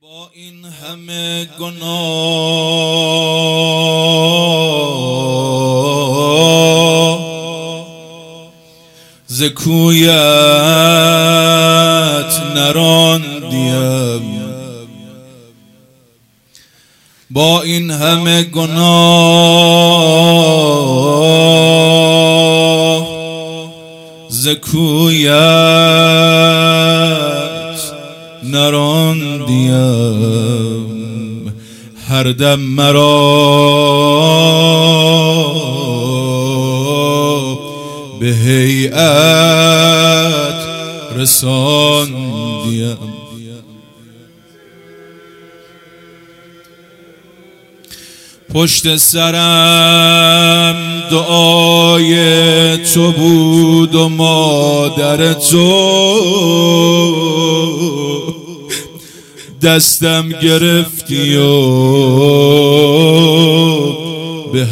با این همه گناه ز کویت نراندیم، با این همه گناه ز کویت نراندیم، هر دم مرا به هیئت رساندیم. پشت سرم دعای تو بود و مادر تو، دستم گرفتی و به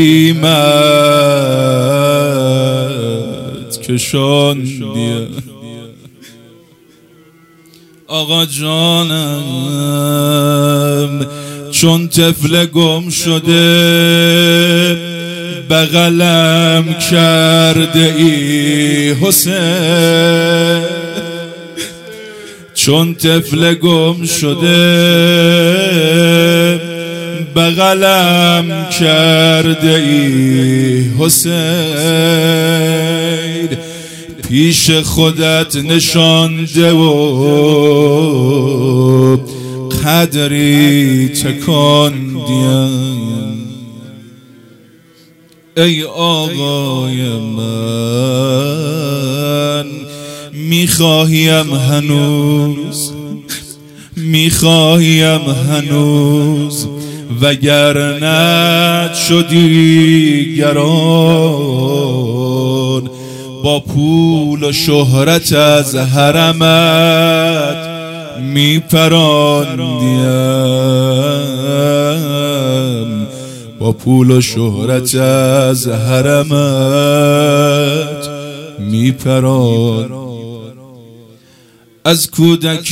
حریمت کشاندی. آقا جانم چون طفل گم شده بغلم کرده ای حسین، چون طفل گم شده بغلم کرده ای حسین، پیش خودت نشانده و قدری تکاندیم. ای آقای من میخواهیم هنوز، میخواهیم هنوز، وگرنه شدی گران، با پول و شهرت از حرمت میپراندیم، با پول و شهرت از حرمت میپراندیم. از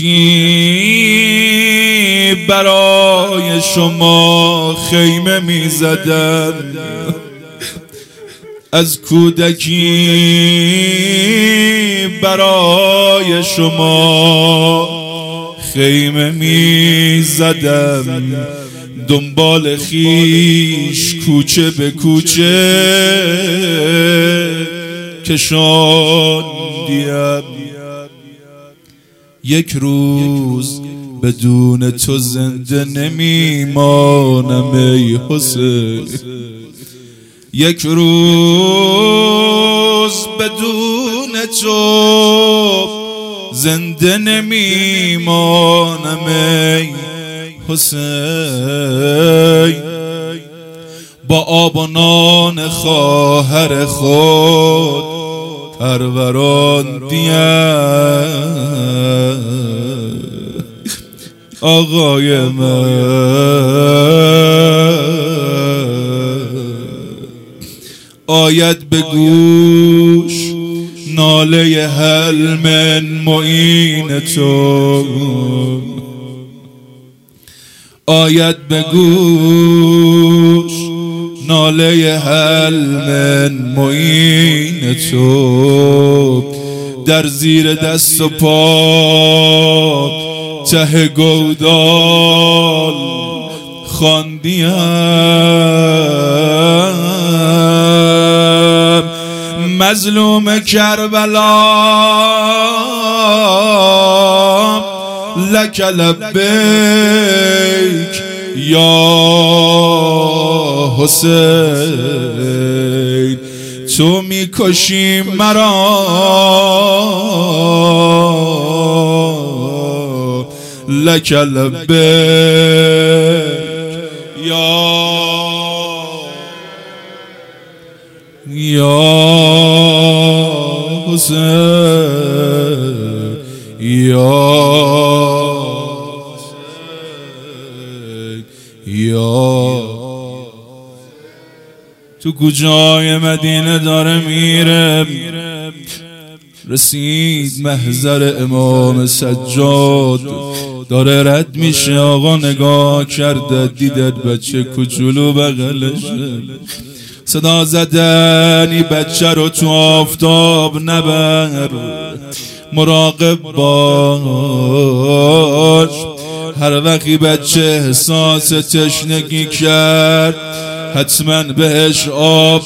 کودکی برای شما خیمه میزدم، از کودکی برای شما خیمه میزدم، دنبال خیش کوچه به کوچه کشاندیم. یک روز بدون تو زنده نمیمانم ای حسین، یک روز بدون تو زنده نمیمانم ای حسین، با آب و نان خواهر خود پروراندیم. آقای من آید به گوش ناله هل من معین تو، آید به گوش ناله هل من معین تو، در زیر دست و پا ته گودال خواندیم، مظلوم کربلا لک لبیک یا حسین، تو میکشی مرا لک لبیک یا حسین، یا تو کجای مدینه داره میره، رسید محضر امام سجاد، داره رد میشه، آقا نگاه کرده دیدد بچه کوچولو بغلشه. صدا زدنی بچه رو تو آفتاب نبر، مراقب باش. هر وقتی بچه احساس تشنگی کرد حتما بهش آب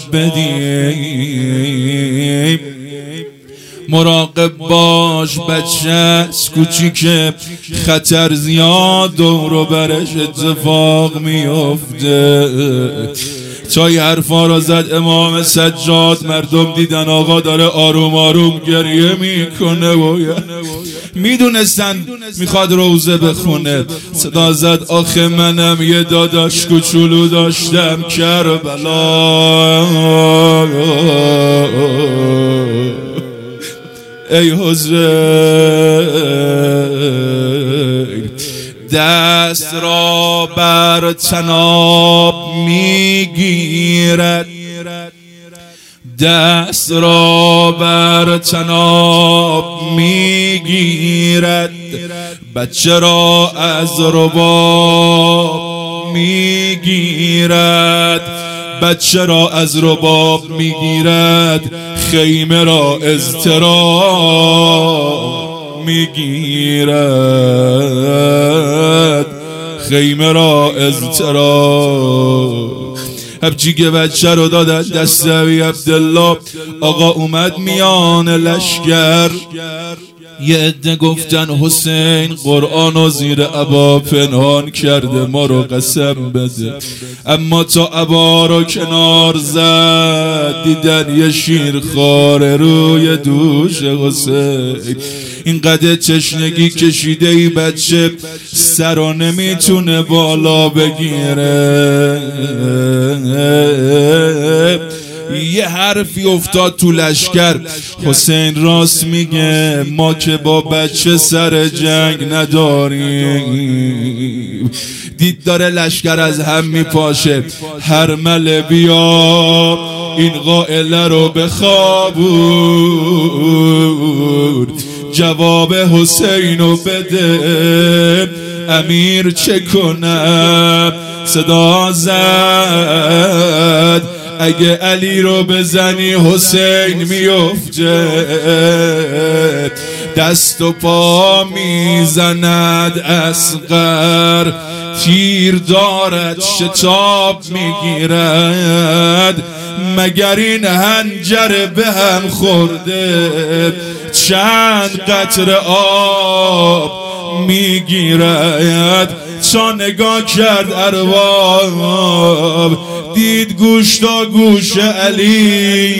بدیم. مراقب باش، بچه از کوچیکه خطر زیاد دور و برش اتفاق میفته. تا این حرفا را زد امام سجاد، مردم دیدن آقا داره آروم آروم گریه میکنه و میدونستن میخواد روزه بخونه. صدا زد آخه منم یه داداش کوچولو داشتم کربلا، ای حسین دست را بر تناب میگیرد، دست را بر تناب میگیرد، بچه را از رباب میگیرد، بچه را از رباب میگیرد، خیمه را اضطراب میگیرد، خیمه را اضطراب. هبچی بچه رو دادن دست ابی عبدالله. آقا اومد میان لشکر، یه عده گفتن حسین قرآن و زیر عبا پنهان کرده ما رو قسم بده. اما تا عبا رو کنار زد دیدن یه شیرخواره روی دوش حسین. اینقدر تشنگی کشیده ای بچه سر رو نمیتونه بالا بگیره. یه حرفی افتاد تو لشکر، حسین راست میگه ما که با بچه سر جنگ نداریم. دید داره لشکر از هم میپاشه، هرمله بیا این قائله رو بخوابون، جواب حسین رو بده امیر چه کنم. صدا زد اگه علی رو بزنی حسین میفته، دست و پا میزند اصغر، تیر دارد شتاب میگیرد، مگر این حنجر به هم خورده چند قطره آب میگیرد. تا نگاه کرد ارباب دید گوش تا گوش علی،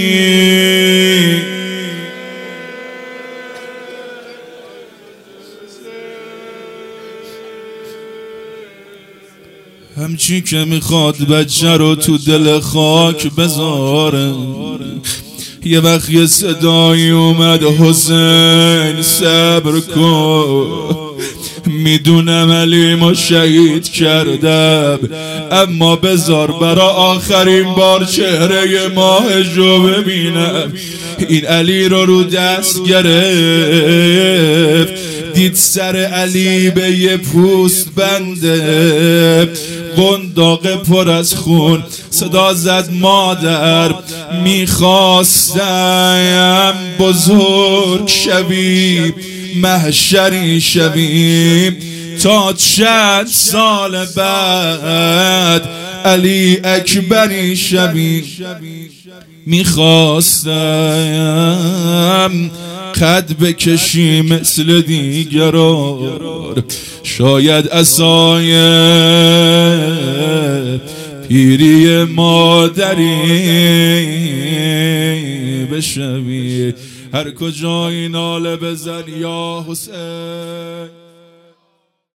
همچی که میخواد بچه رو تو دل خاک بذاره. یه وقت یه صدایی اومد حسین صبر کن، میدونم علیمو شهید کردم اما بذار برا آخرین بار چهره ماهشو ببینم. این علی رو دست گرفت، دید سر علی به یه پوست بنده، قنداق پر از خون. صدا زد مادر میخواستم بزرگ شوی، محشری شوی، تا چند سال بعد علی اکبری شوی. میخواستم قد بکشی مثل دیگران، شاید عصای پیری مادری بشوی. هر کجای ناله بزن یا حسین.